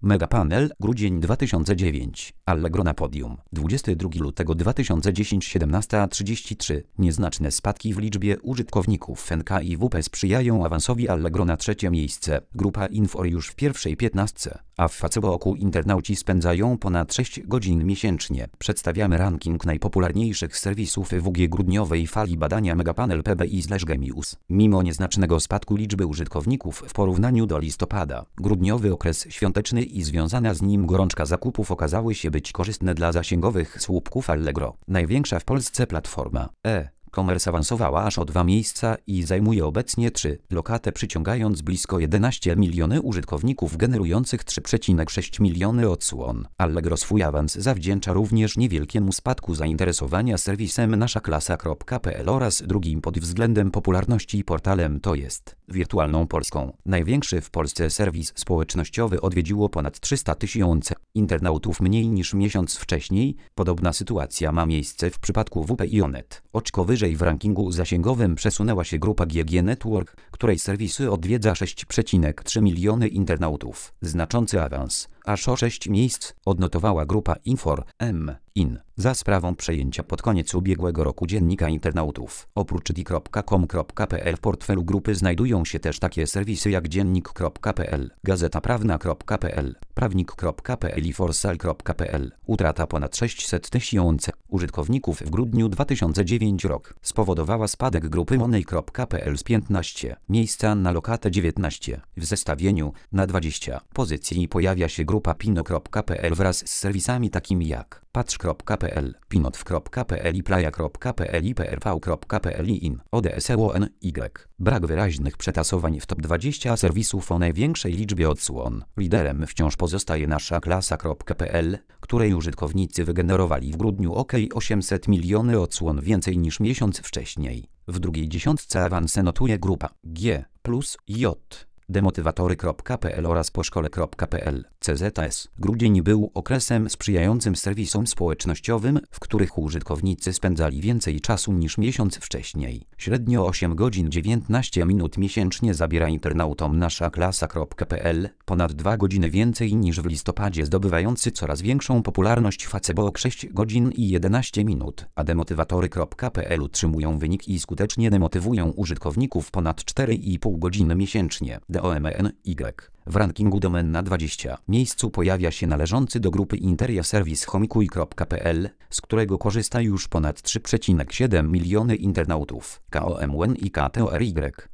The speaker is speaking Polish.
Megapanel, grudzień 2009. Allegro na podium. 22 lutego 2010 17:33. Nieznaczne spadki w liczbie użytkowników NK i WP sprzyjają awansowi Allegro na trzecie miejsce. Grupa Infor już w pierwszej 15, a w Facebooku internauci spędzają ponad 6 godzin miesięcznie. Przedstawiamy ranking najpopularniejszych serwisów WG grudniowej fali badania Megapanel PBI/Gemius. Mimo nieznacznego spadku liczby użytkowników w porównaniu do listopada, grudniowy okres świąteczny i związana z nim gorączka zakupów okazały się być korzystne dla zasięgowych słupków Allegro. Największa w Polsce platforma e-commerce awansowała aż o 2 miejsca i zajmuje obecnie 3 lokatę, przyciągając blisko 11 miliony użytkowników generujących 3,6 miliony odsłon. Allegro swój awans zawdzięcza również niewielkiemu spadku zainteresowania serwisem naszaklasa.pl oraz drugim pod względem popularności portalem, to jest Wirtualną Polską. Największy w Polsce serwis społecznościowy odwiedziło ponad 300 tysięcy internautów mniej niż miesiąc wcześniej. Podobna sytuacja ma miejsce w przypadku WP i Onet. Oczko wyżej w rankingu zasięgowym przesunęła się grupa GG Network, której serwisy odwiedza 6,3 miliony internautów. Znaczący awans, aż o 6 miejsc, odnotowała grupa Infor In za sprawą przejęcia pod koniec ubiegłego roku dziennika internautów. Oprócz di.com.pl w portfelu grupy znajdują się też takie serwisy jak dziennik.pl, gazetaprawna.pl, prawnik.pl i forsal.pl. Utrata ponad 600 tysięcy użytkowników w grudniu 2009 rok spowodowała spadek grupy money.pl z 15 miejsca na lokatę 19. W zestawieniu na 20 pozycji pojawia się grupa pino.pl wraz z serwisami takimi jak patrz.pl, pinotw.pl i playa.pl i prv.pl i odsłony. Brak wyraźnych przetasowań w top 20 serwisów o największej liczbie odsłon. Liderem wciąż pozostaje naszaklasa.pl, której użytkownicy wygenerowali w grudniu ok. 800 miliony odsłon więcej niż miesiąc wcześniej. W drugiej dziesiątce awanse notuje grupa G plus J, demotywatory.pl oraz poszkole.pl. CZS. Grudzień był okresem sprzyjającym serwisom społecznościowym, w których użytkownicy spędzali więcej czasu niż miesiąc wcześniej. Średnio 8 godzin 19 minut miesięcznie zabiera internautom naszaklasa.pl, ponad 2 godziny więcej niż w listopadzie, zdobywający coraz większą popularność Facebook 6 godzin i 11 minut, a demotywatory.pl utrzymują wynik i skutecznie demotywują użytkowników ponad 4,5 godziny miesięcznie. DOMENY. W rankingu domen na 20 miejscu pojawia się należący do grupy Interia serwis homikuj.pl, z którego korzysta już ponad 3,7 miliony internautów. KOMWN i KTORY.